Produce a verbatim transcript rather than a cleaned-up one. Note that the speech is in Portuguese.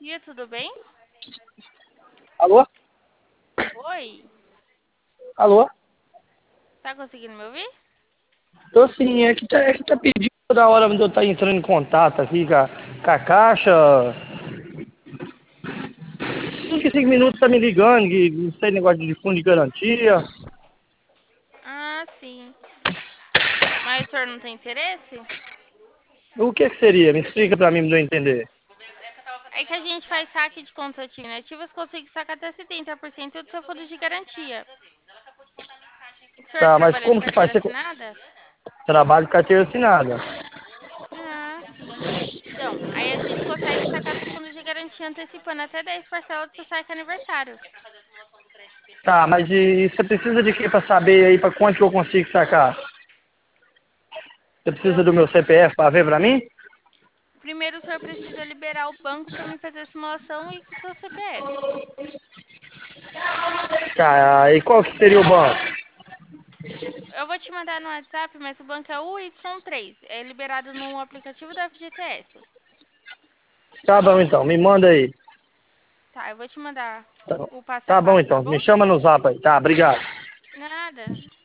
dia, tudo bem? Alô? Oi, Alô? tá conseguindo me ouvir? Tô sim, é que tá, é que tá pedindo toda hora onde eu tá entrando em contato aqui com a, com a caixa. Cinco em cinco minutos tá me ligando, que não sei negócio de fundo de garantia. Ah, sim. Mas o senhor não tem interesse? O que que seria? Me explica pra mim, pra eu entender. É que a gente faz saque de contas ativas, consigo sacar até setenta por cento do seu fundo de garantia. O senhor Tá, mas trabalha de como que faz? carteira Você assinada? trabalho com carteira assinada. Ah, sim. Então, aí a gente consegue sacar seu fundo de garantia antecipando até dez parcelas do seu saque aniversário. Tá, mas e você precisa de quê pra saber aí pra quanto que eu consigo sacar? Você precisa Eu, do meu C P F pra ver pra mim? primeiro o senhor precisa liberar o banco para me fazer a simulação e com o seu C P F. Tá, e qual que seria o banco? Eu vou te mandar no WhatsApp, mas o banco é o Y três. É liberado no aplicativo da F G T S. Tá bom então, me manda aí. Tá, eu vou te mandar Tá bom, o passo a tá bom passo, tá então, bom? me chama no zap aí. Tá, obrigado. Nada.